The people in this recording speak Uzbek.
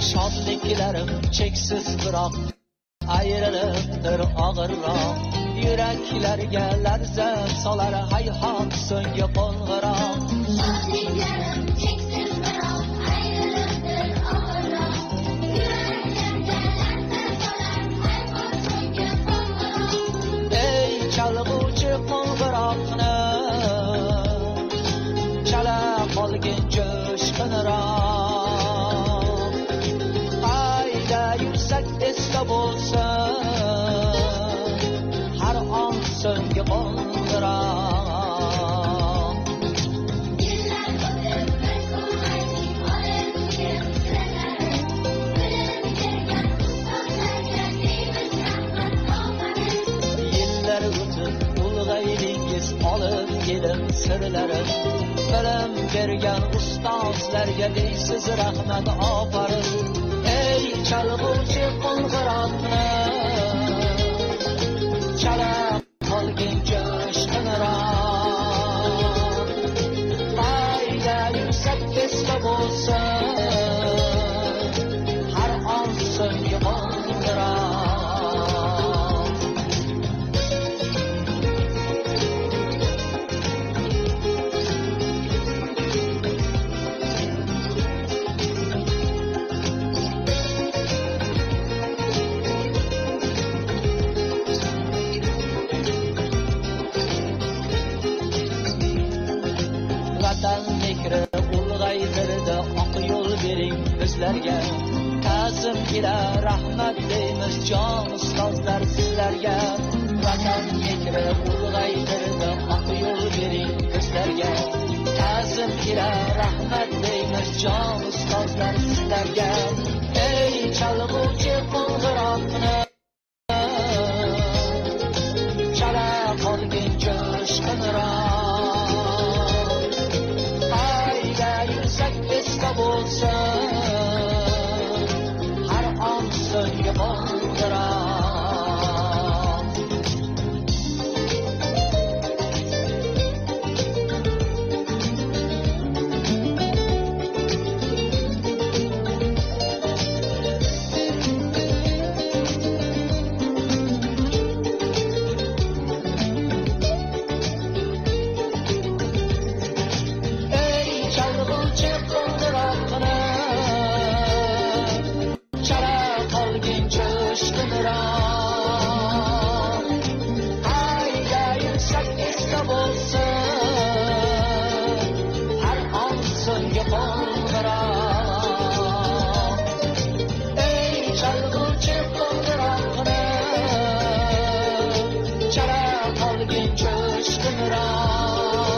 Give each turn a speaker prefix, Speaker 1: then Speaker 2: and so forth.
Speaker 1: Shodliklarim cheksiz biroq ayrilibdir og'irroq. Yuraklarga larza solar hayhot so'nggi qo'ng'iroq.
Speaker 2: Shodliklarim cheksiz biroq ayrilibdir og'irroq. Yuraklarga larza solar hayhot so'nggi qo'ng'iroq.
Speaker 1: Ey chalg'uvchi qo'ng'iroqni chala qolgin jo'shqinroq. Qayda yursak esda bo'lsin har on so'nggi qo'ng'iroq.
Speaker 2: Yillar o'tib mas'uliyatning olib kelsalar, bilim bergan ustozlarga deymiz rahmat oqamiz.
Speaker 1: Yillar o'tib ulg'aydingiz olib kelib sirlarim. Bilim bergan ustozlarga deysiz rahmat ofarin. Ey chalg'uvchi qo'ng'iroqni chala qolgin jo'shqinroq. Qayda yursak esda bo'lsin har on so'nggi qo'ng'iroq. Vatan mehri ulg'aytirdi, oq yo'l bering bizlarga. Ta'zim ila rahmat deymiz jon ustozlar sizlarga. Vatan mehri ulg'aytirdi, oq yo'l bering bizlarga. Ta'zim ila rahmat deymiz jon ustozlar sizlarga. Ey chalg'uvchi qo'ng'iroqni chala qolgin jo'shqinroq. Qayda yursak esda bo'lsin har on so'nggi qo'ng'iroq. Ey chalg'uvchi qo'ng'iroqni chala qolgin jo'shqinroq. Qayda yursak esda bo'lsin har on so'nggi qo'ng'iroq. Ey chalg'uvchi qo'ng'iroqni chala qolgin jo'shqinroq.